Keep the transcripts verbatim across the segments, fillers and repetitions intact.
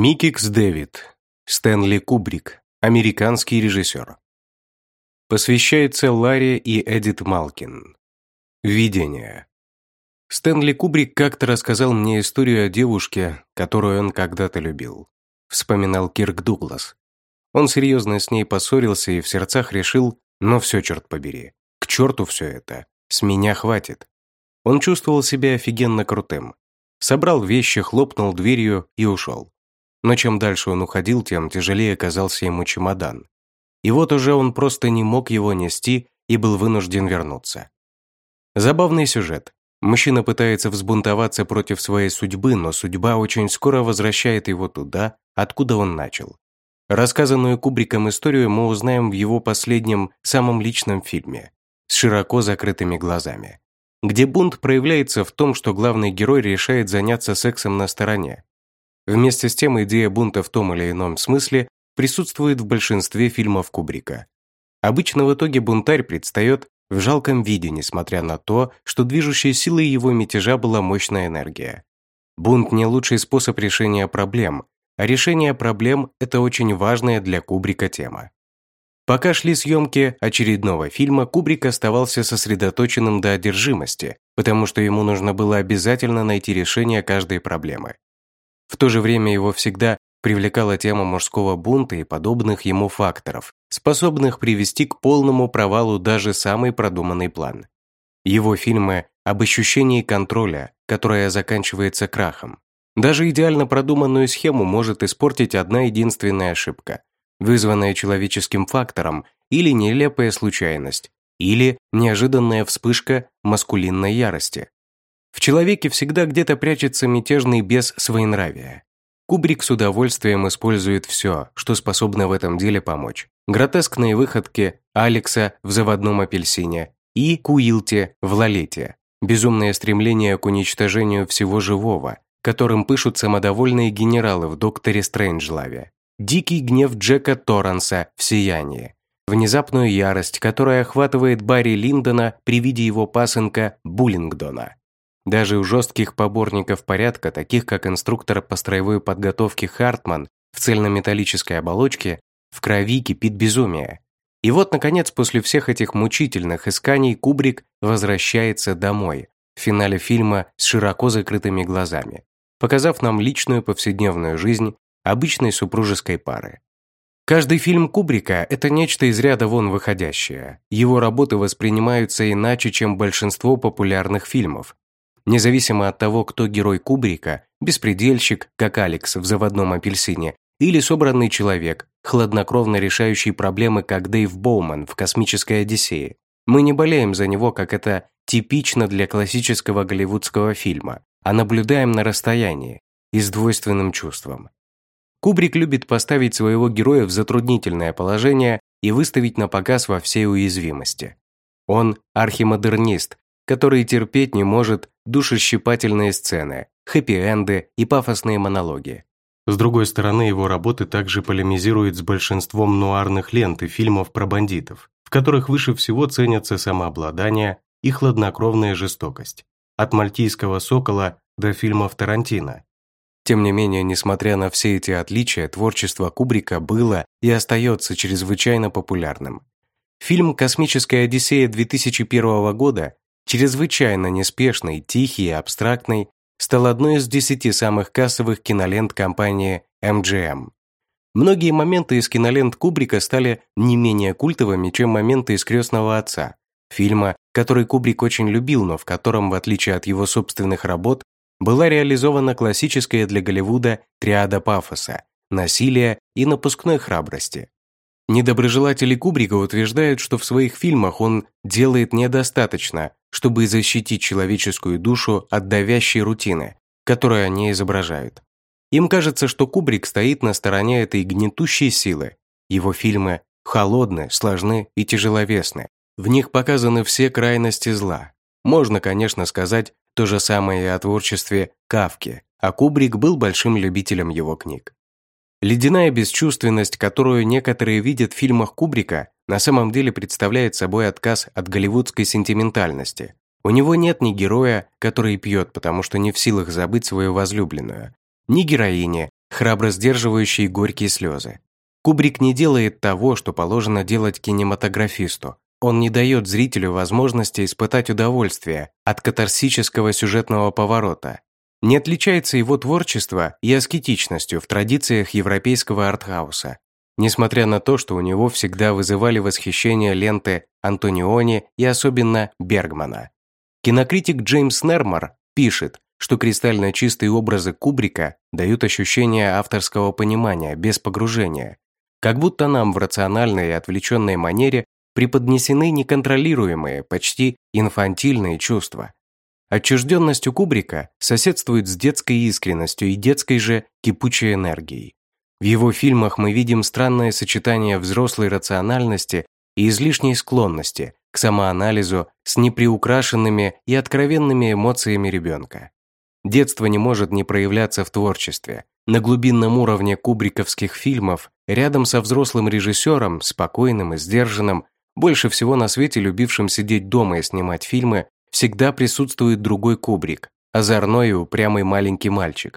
Миккекс Дэвид, Стэнли Кубрик, американский режиссер. Посвящается Ларе и Эдит Малкин. Введение. Стэнли Кубрик как-то рассказал мне историю о девушке, которую он когда-то любил. Вспоминал Кирк Дуглас. Он серьезно с ней поссорился и в сердцах решил: ну все, черт побери, к черту все это, с меня хватит. Он чувствовал себя офигенно крутым. Собрал вещи, хлопнул дверью и ушел. Но чем дальше он уходил, тем тяжелее казался ему чемодан. И вот уже он просто не мог его нести и был вынужден вернуться. Забавный сюжет. Мужчина пытается взбунтоваться против своей судьбы, но судьба очень скоро возвращает его туда, откуда он начал. Рассказанную Кубриком историю мы узнаем в его последнем, самом личном фильме «С широко закрытыми глазами», где бунт проявляется в том, что главный герой решает заняться сексом на стороне. Вместе с тем, идея бунта в том или ином смысле присутствует в большинстве фильмов Кубрика. Обычно в итоге бунтарь предстает в жалком виде, несмотря на то, что движущей силой его мятежа была мощная энергия. Бунт не лучший способ решения проблем, а решение проблем – это очень важная для Кубрика тема. Пока шли съемки очередного фильма, Кубрик оставался сосредоточенным до одержимости, потому что ему нужно было обязательно найти решение каждой проблемы. В то же время его всегда привлекала тема мужского бунта и подобных ему факторов, способных привести к полному провалу даже самый продуманный план. Его фильмы об ощущении контроля, которое заканчивается крахом. Даже идеально продуманную схему может испортить одна единственная ошибка, вызванная человеческим фактором, или нелепая случайность, или неожиданная вспышка маскулинной ярости. В человеке всегда где-то прячется мятежный бес своенравия. Кубрик с удовольствием использует все, что способно в этом деле помочь. Гротескные выходки Алекса в «Заводном апельсине» и Куилти в «Лолите». Безумное стремление к уничтожению всего живого, которым пышут самодовольные генералы в «Докторе Стрэнджлаве». Дикий гнев Джека Торранса в «Сиянии». Внезапную ярость, которая охватывает Барри Линдона при виде его пасынка Буллингдона. Даже у жестких поборников порядка, таких как инструктор по строевой подготовке Хартман в цельнометаллической оболочке, в крови кипит безумие. И вот, наконец, после всех этих мучительных исканий Кубрик возвращается домой в финале фильма «С широко закрытыми глазами», показав нам личную повседневную жизнь обычной супружеской пары. Каждый фильм Кубрика – это нечто из ряда вон выходящее. Его работы воспринимаются иначе, чем большинство популярных фильмов. Независимо от того, кто герой Кубрика – беспредельщик, как Алекс в «Заводном апельсине», или собранный человек, хладнокровно решающий проблемы, как Дэйв Боуман в «Космической Одиссее», мы не болеем за него, как это типично для классического голливудского фильма, а наблюдаем на расстоянии и с двойственным чувством. Кубрик любит поставить своего героя в затруднительное положение и выставить на показ во всей уязвимости. Он архимодернист, который терпеть не может душещипательные сцены, хэппи-энды и пафосные монологи. С другой стороны, его работы также полемизируют с большинством нуарных лент и фильмов про бандитов, в которых выше всего ценятся самообладание и хладнокровная жестокость, от «Мальтийского сокола» до фильмов Тарантино. Тем не менее, несмотря на все эти отличия, творчество Кубрика было и остается чрезвычайно популярным. Фильм «Космическая Одиссея» две тысячи первого года, чрезвычайно неспешный, тихий и абстрактный, стал одной из десяти самых кассовых кинолент компании эм джи эм. Многие моменты из кинолент Кубрика стали не менее культовыми, чем моменты из «Крестного отца», фильма, который Кубрик очень любил, но в котором, в отличие от его собственных работ, была реализована классическая для Голливуда триада пафоса, насилия и напускной храбрости. Недоброжелатели Кубрика утверждают, что в своих фильмах он делает недостаточно, чтобы защитить человеческую душу от давящей рутины, которую они изображают. Им кажется, что Кубрик стоит на стороне этой гнетущей силы. Его фильмы холодны, сложны и тяжеловесны. В них показаны все крайности зла. Можно, конечно, сказать то же самое и о творчестве Кафки, а Кубрик был большим любителем его книг. Ледяная бесчувственность, которую некоторые видят в фильмах Кубрика, на самом деле представляет собой отказ от голливудской сентиментальности. У него нет ни героя, который пьет, потому что не в силах забыть свою возлюбленную, ни героини, храбро сдерживающий горькие слезы. Кубрик не делает того, что положено делать кинематографисту. Он не дает зрителю возможности испытать удовольствие от катарсического сюжетного поворота. Не отличается его творчество и аскетичностью в традициях европейского артхауса, несмотря на то, что у него всегда вызывали восхищение ленты Антониони и особенно Бергмана. Кинокритик Джеймс Нермар пишет, что кристально чистые образы Кубрика дают ощущение авторского понимания без погружения, как будто нам в рациональной и отвлеченной манере преподнесены неконтролируемые, почти инфантильные чувства. Отчужденность у Кубрика соседствует с детской искренностью и детской же кипучей энергией. В его фильмах мы видим странное сочетание взрослой рациональности и излишней склонности к самоанализу с неприукрашенными и откровенными эмоциями ребенка. Детство не может не проявляться в творчестве. На глубинном уровне кубриковских фильмов, рядом со взрослым режиссером, спокойным и сдержанным, больше всего на свете любившим сидеть дома и снимать фильмы, всегда присутствует другой Кубрик, озорной и упрямый маленький мальчик.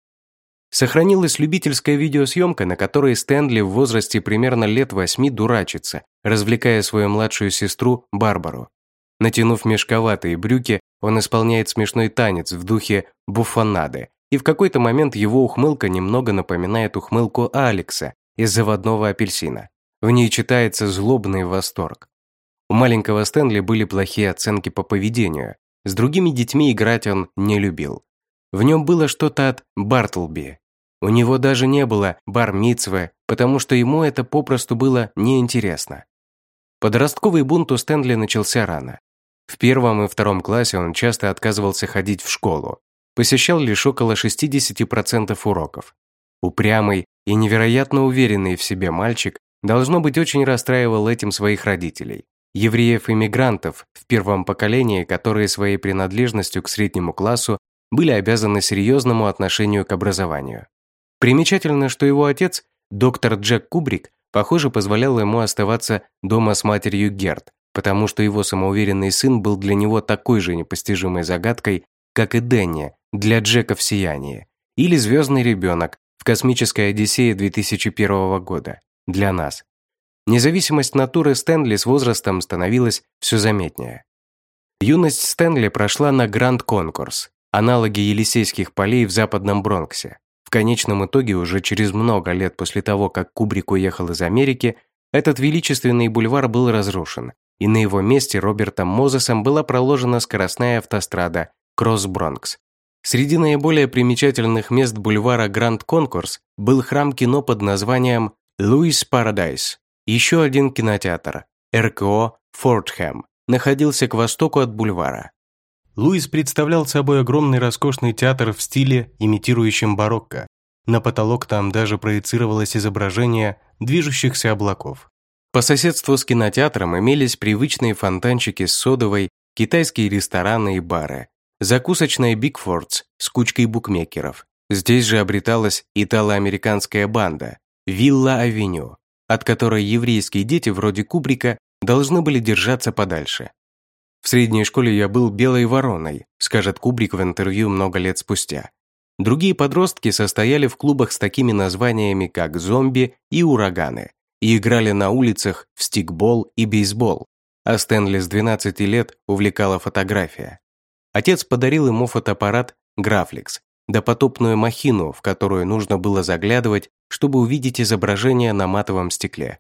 Сохранилась любительская видеосъемка, на которой Стэнли в возрасте примерно лет восьми дурачится, развлекая свою младшую сестру Барбару. Натянув мешковатые брюки, он исполняет смешной танец в духе буфонады, и в какой-то момент его ухмылка немного напоминает ухмылку Алекса из «Заводного апельсина». В ней читается злобный восторг. У маленького Стэнли были плохие оценки по поведению. С другими детьми играть он не любил. В нем было что-то от Бартлби. У него даже не было бар-мицвы, потому что ему это попросту было неинтересно. Подростковый бунт у Стэнли начался рано. В первом и втором классе он часто отказывался ходить в школу, посещал лишь около шестьдесят процентов уроков. Упрямый и невероятно уверенный в себе мальчик, должно быть, очень расстраивал этим своих родителей. Евреев-иммигрантов в первом поколении, которые своей принадлежностью к среднему классу были обязаны серьезному отношению к образованию. Примечательно, что его отец, доктор Джек Кубрик, похоже, позволял ему оставаться дома с матерью Герт, потому что его самоуверенный сын был для него такой же непостижимой загадкой, как и Дэнни для Джека в «Сиянии», или «Звездный ребенок» в «Космической Одиссее» две тысячи первого года для нас. Независимость натуры Стэнли с возрастом становилась все заметнее. Юность Стэнли прошла на Гранд Конкорс, аналоги Елисейских полей в западном Бронксе. В конечном итоге, уже через много лет после того, как Кубрик уехал из Америки, этот величественный бульвар был разрушен, и на его месте Робертом Мозесом была проложена скоростная автострада Кросс-Бронкс. Среди наиболее примечательных мест бульвара Гранд Конкорс был храм кино под названием Луис Парадайс. Еще один кинотеатр, эр ка о Фордхэм, находился к востоку от бульвара. Луис представлял собой огромный роскошный театр в стиле, имитирующем барокко. На потолок там даже проецировалось изображение движущихся облаков. По соседству с кинотеатром имелись привычные фонтанчики с содовой, китайские рестораны и бары, закусочная Бигфордс с кучкой букмекеров. Здесь же обреталась итало-американская банда Вилла-авеню, от которой еврейские дети вроде Кубрика должны были держаться подальше. «В средней школе я был белой вороной», скажет Кубрик в интервью много лет спустя. Другие подростки состояли в клубах с такими названиями, как «Зомби» и «Ураганы», и играли на улицах в стикбол и бейсбол, а Стэнли с двенадцати лет увлекала фотография. Отец подарил ему фотоаппарат «Графлекс», допотопную махину, в которую нужно было заглядывать, чтобы увидеть изображение на матовом стекле.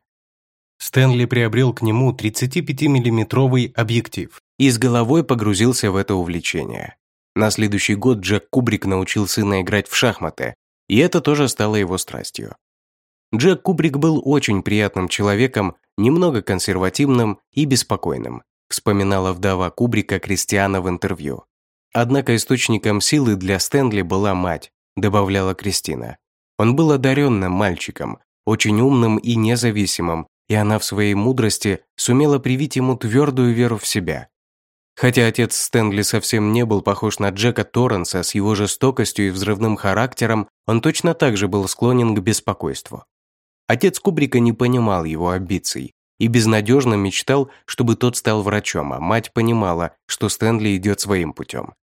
Стэнли приобрел к нему тридцатипятимиллиметровый объектив и с головой погрузился в это увлечение. На следующий год Джек Кубрик научил сына играть в шахматы, и это тоже стало его страстью. Джек Кубрик был очень приятным человеком, немного консервативным и беспокойным, вспоминала вдова Кубрика Кристиана в интервью. Однако источником силы для Стэнли была мать, добавляла Кристина. Он был одаренным мальчиком, очень умным и независимым, и она в своей мудрости сумела привить ему твердую веру в себя. Хотя отец Стэнли совсем не был похож на Джека Торренса с его жестокостью и взрывным характером, он точно так же был склонен к беспокойству. Отец Кубрика не понимал его амбиций и безнадежно мечтал, чтобы тот стал врачом, а мать понимала, что Стэнли идет своим путем.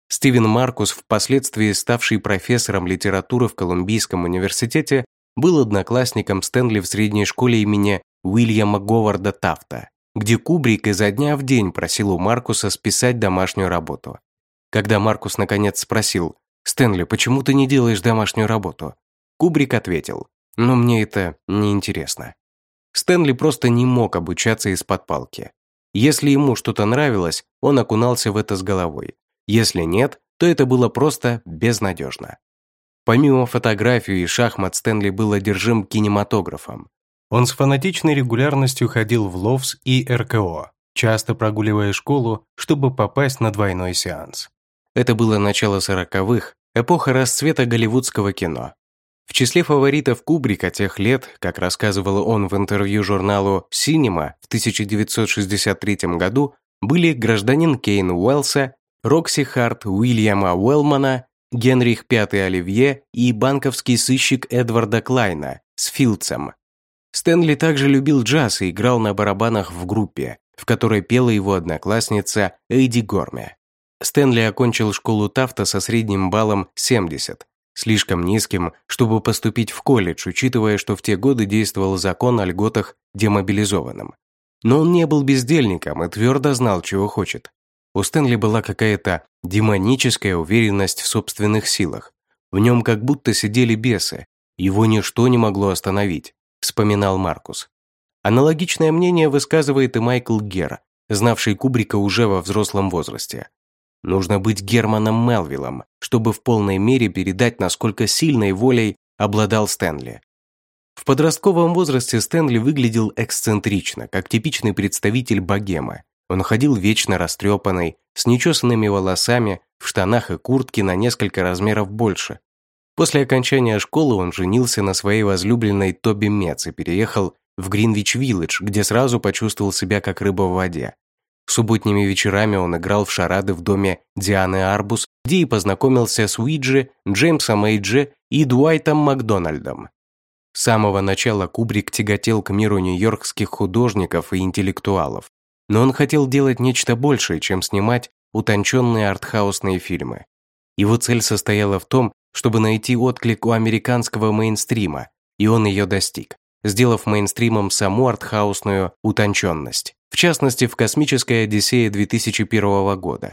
Стивен Маркус, впоследствии ставший профессором литературы в Колумбийском университете, был одноклассником Стэнли в средней школе имени Уильяма Говарда Тафта, где Кубрик изо дня в день просил у Маркуса списать домашнюю работу. Когда Маркус наконец спросил: «Стэнли, почему ты не делаешь домашнюю работу?» Кубрик ответил: «Но мне это неинтересно». Стэнли просто не мог обучаться из-под палки. Если ему что-то нравилось, он окунался в это с головой. Если нет, то это было просто безнадежно. Помимо фотографий и шахмат, Стэнли был одержим кинематографом. Он с фанатичной регулярностью ходил в Ловс и эр ка о, часто прогуливая школу, чтобы попасть на двойной сеанс. Это было начало сороковых, эпоха расцвета голливудского кино. В числе фаворитов Кубрика тех лет, как рассказывал он в интервью журналу «Синема» в тысяча девятьсот шестьдесят третьем году, были «Гражданин Кейн» Уэллса, «Рокси Харт» Уильяма Уэллмана, «Генрих Пятый» Оливье и «Банковский сыщик» Эдварда Клайна с Филдсом. Стэнли также любил джаз и играл на барабанах в группе, в которой пела его одноклассница Эйди Горме. Стэнли окончил школу Тафта со средним баллом семьдесят, слишком низким, чтобы поступить в колледж, учитывая, что в те годы действовал закон о льготах демобилизованным. Но он не был бездельником и твердо знал, чего хочет. У Стэнли была какая-то демоническая уверенность в собственных силах. В нем как будто сидели бесы. Его ничто не могло остановить, вспоминал Маркус. Аналогичное мнение высказывает и Майкл Гер, знавший Кубрика уже во взрослом возрасте. Нужно быть Германом Мелвиллом, чтобы в полной мере передать, насколько сильной волей обладал Стэнли. В подростковом возрасте Стэнли выглядел эксцентрично, как типичный представитель богемы. Он ходил вечно растрепанный, с нечесанными волосами, в штанах и куртке на несколько размеров больше. После окончания школы он женился на своей возлюбленной Тоби Мец и переехал в Гринвич-Виллидж, где сразу почувствовал себя как рыба в воде. Субботними вечерами он играл в шарады в доме Дианы Арбус, где и познакомился с Уиджи, Джеймсом Эйджи и Дуайтом Макдональдом. С самого начала Кубрик тяготел к миру нью-йоркских художников и интеллектуалов. Но он хотел делать нечто большее, чем снимать утонченные артхаусные фильмы. Его цель состояла в том, чтобы найти отклик у американского мейнстрима, и он ее достиг, сделав мейнстримом саму артхаусную утонченность, в частности, в «Космической Одиссее» две тысячи первого года.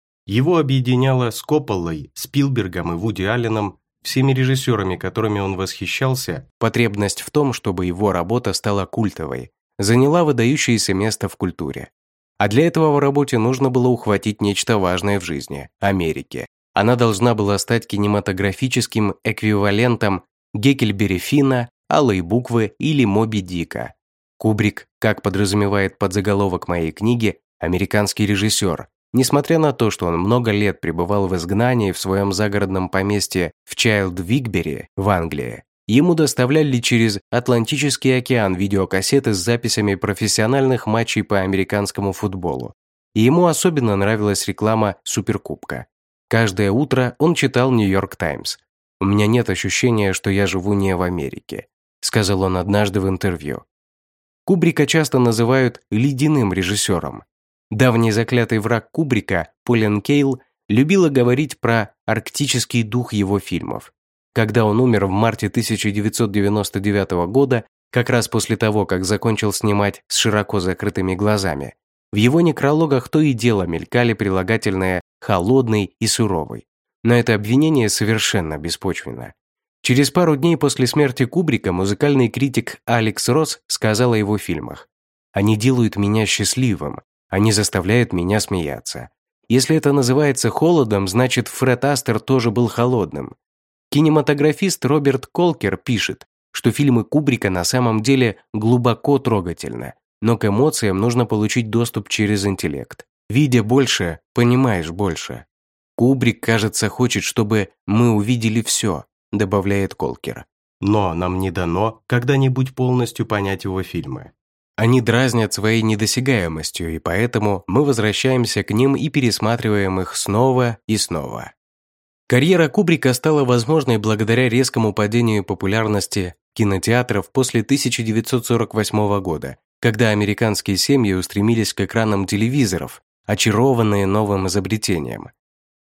Его объединяло с Копполой, Спилбергом и Вуди Алленом, всеми режиссерами, которыми он восхищался, потребность в том, чтобы его работа стала культовой, заняла выдающееся место в культуре. А для этого в работе нужно было ухватить нечто важное в жизни – Америки. Она должна была стать кинематографическим эквивалентом Геккельбери Финна, Алой буквы или Моби Дика. Кубрик, как подразумевает подзаголовок моей книги, американский режиссер, несмотря на то, что он много лет пребывал в изгнании в своем загородном поместье в Чайлд-Вигбери в Англии, ему доставляли через Атлантический океан видеокассеты с записями профессиональных матчей по американскому футболу. И ему особенно нравилась реклама Суперкубка. Каждое утро он читал «Нью-Йорк Таймс». «У меня нет ощущения, что я живу не в Америке», сказал он однажды в интервью. Кубрика часто называют «ледяным режиссером». Давний заклятый враг Кубрика, Полин Кейл, любила говорить про арктический дух его фильмов. Когда он умер в марте тысяча девятьсот девяносто девятого года, как раз после того, как закончил снимать «С широко закрытыми глазами», в его некрологах то и дело мелькали прилагательные «холодный» и «суровый». Но это обвинение совершенно беспочвенно. Через пару дней после смерти Кубрика музыкальный критик Алекс Росс сказал о его фильмах: «Они делают меня счастливым, они заставляют меня смеяться. Если это называется холодом, значит, Фред Астер тоже был холодным». Кинематографист Роберт Колкер пишет, что фильмы Кубрика на самом деле глубоко трогательны, но к эмоциям нужно получить доступ через интеллект. Видя больше, понимаешь больше. Кубрик, кажется, хочет, чтобы мы увидели все, добавляет Колкер. Но нам не дано когда-нибудь полностью понять его фильмы. Они дразнят своей недосягаемостью, и поэтому мы возвращаемся к ним и пересматриваем их снова и снова. Карьера Кубрика стала возможной благодаря резкому падению популярности кинотеатров после тысяча девятьсот сорок восьмого года, когда американские семьи устремились к экранам телевизоров, очарованные новым изобретением.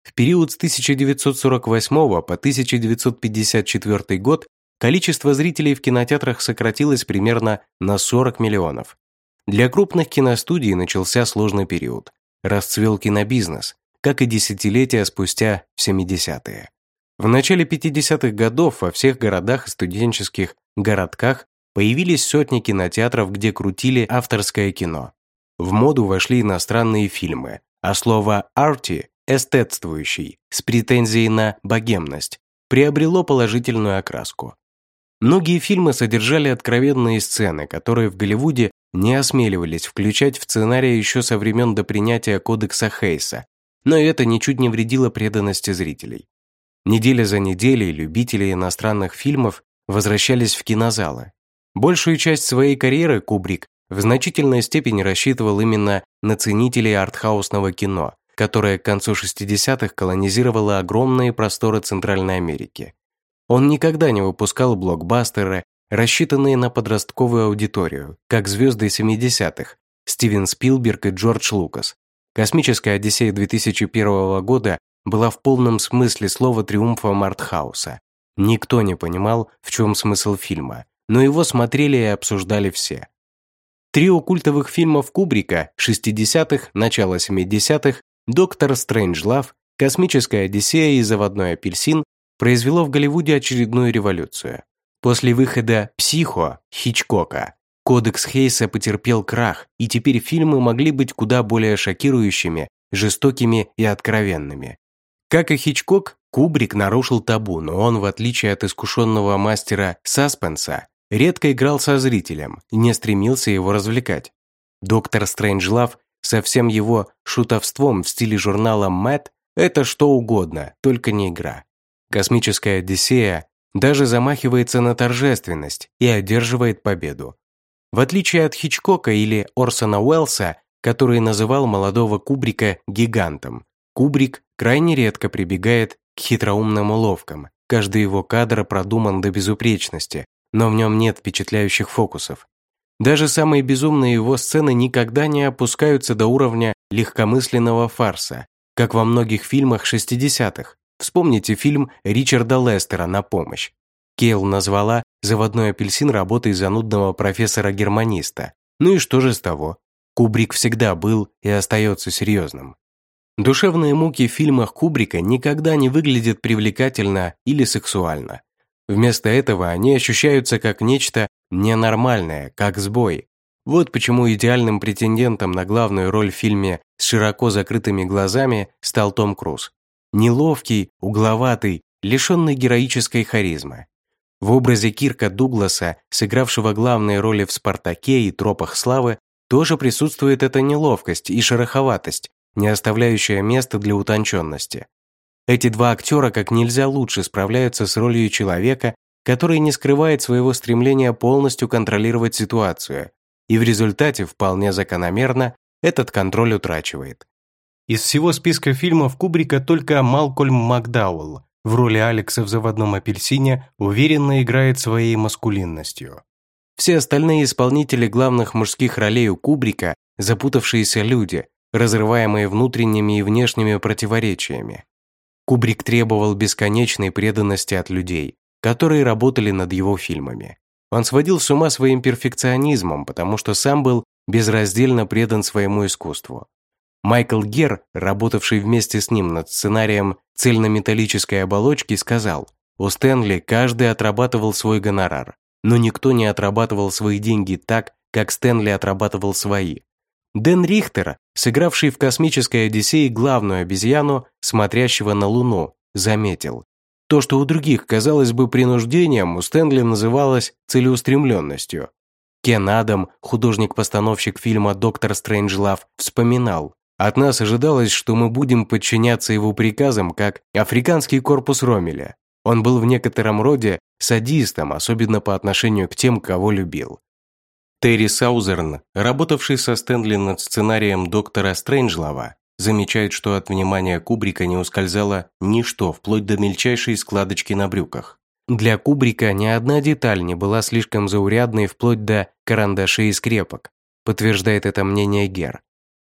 В период с тысяча девятьсот сорок восьмого по тысяча девятьсот пятьдесят четвёртый год количество зрителей в кинотеатрах сократилось примерно на сорок миллионов. Для крупных киностудий начался сложный период. Расцвел кинобизнес, как и десятилетия спустя в семидесятые. В начале пятидесятых годов во всех городах и студенческих городках появились сотни кинотеатров, где крутили авторское кино. В моду вошли иностранные фильмы, а слово «арти» – эстетствующий, с претензией на богемность, приобрело положительную окраску. Многие фильмы содержали откровенные сцены, которые в Голливуде не осмеливались включать в сценарий еще со времен до принятия Кодекса Хейса, но это ничуть не вредило преданности зрителей. Неделя за неделей любители иностранных фильмов возвращались в кинозалы. Большую часть своей карьеры Кубрик в значительной степени рассчитывал именно на ценителей артхаусного кино, которое к концу шестидесятых колонизировало огромные просторы Центральной Америки. Он никогда не выпускал блокбастеры, рассчитанные на подростковую аудиторию, как звезды семидесятых Стивен Спилберг и Джордж Лукас. «Космическая Одиссея» две тысячи первого года была в полном смысле слова триумфом артхауса. Никто не понимал, в чем смысл фильма, но его смотрели и обсуждали все. Трио культовых фильмов Кубрика шестидесятых, начала семидесятых, «Доктор Стрейнджлав», «Космическая Одиссея» и «Заводной апельсин» произвело в Голливуде очередную революцию. После выхода «Психо» Хичкока Кодекс Хейса потерпел крах, и теперь фильмы могли быть куда более шокирующими, жестокими и откровенными. Как и Хичкок, Кубрик нарушил табу, но он, в отличие от искушенного мастера саспенса, редко играл со зрителем и не стремился его развлекать. «Доктор Стрейнджлав» со всем его шутовством в стиле журнала «Мэд» – это что угодно, только не игра. «Космическая Одиссея» даже замахивается на торжественность и одерживает победу. В отличие от Хичкока или Орсона Уэллса, который называл молодого Кубрика гигантом, Кубрик крайне редко прибегает к хитроумным уловкам. Каждый его кадр продуман до безупречности, но в нем нет впечатляющих фокусов. Даже самые безумные его сцены никогда не опускаются до уровня легкомысленного фарса, как во многих фильмах шестидесятых. Вспомните фильм Ричарда Лестера «На помощь». Кейл назвала «Заводной апельсин» работой занудного профессора-германиста. Ну и что же с того? Кубрик всегда был и остается серьезным. Душевные муки в фильмах Кубрика никогда не выглядят привлекательно или сексуально. Вместо этого они ощущаются как нечто ненормальное, как сбой. Вот почему идеальным претендентом на главную роль в фильме с широко закрытыми глазами стал Том Круз. Неловкий, угловатый, лишенный героической харизмы. В образе Кирка Дугласа, сыгравшего главные роли в «Спартаке» и «Тропах славы», тоже присутствует эта неловкость и шероховатость, не оставляющая места для утонченности. Эти два актера как нельзя лучше справляются с ролью человека, который не скрывает своего стремления полностью контролировать ситуацию, и в результате, вполне закономерно, этот контроль утрачивает. Из всего списка фильмов Кубрика только Малкольм Макдауэлл в роли Алекса в «Заводном апельсине» уверенно играет своей маскулинностью. Все остальные исполнители главных мужских ролей у Кубрика – запутавшиеся люди, разрываемые внутренними и внешними противоречиями. Кубрик требовал бесконечной преданности от людей, которые работали над его фильмами. Он сводил с ума своим перфекционизмом, потому что сам был безраздельно предан своему искусству. Майкл Герр, работавший вместе с ним над сценарием «Цельнометаллической оболочки», сказал: «У Стэнли каждый отрабатывал свой гонорар, но никто не отрабатывал свои деньги так, как Стэнли отрабатывал свои». Дэн Рихтер, сыгравший в «Космической Одиссее» главную обезьяну, смотрящего на Луну, заметил: то, что у других казалось бы принуждением, у Стэнли называлось целеустремленностью. Кен Адам, художник-постановщик фильма «Доктор Стрейнджлав», вспоминал: «От нас ожидалось, что мы будем подчиняться его приказам, как африканский корпус Роммеля. Он был в некотором роде садистом, особенно по отношению к тем, кого любил». Терри Саузерн, работавший со Стэнли над сценарием «Доктора Стрейнджлава», замечает, что от внимания Кубрика не ускользало ничто, вплоть до мельчайшей складочки на брюках. Для Кубрика ни одна деталь не была слишком заурядной, вплоть до карандашей и скрепок, подтверждает это мнение Герр.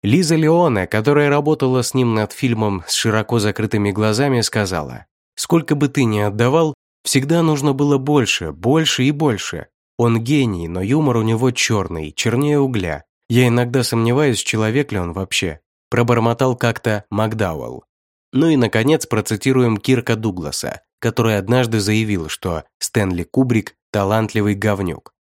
Лиза Леоне, которая работала с ним над фильмом с широко закрытыми глазами, сказала: «Сколько бы ты ни отдавал, всегда нужно было больше, больше и больше. Он гений, но юмор у него черный, чернее угля. Я иногда сомневаюсь, человек ли он вообще», пробормотал как-то Макдауэлл. Ну и, наконец, процитируем Кирка Дугласа, который однажды заявил, что Стэнли Кубрик – талантливый говнюк.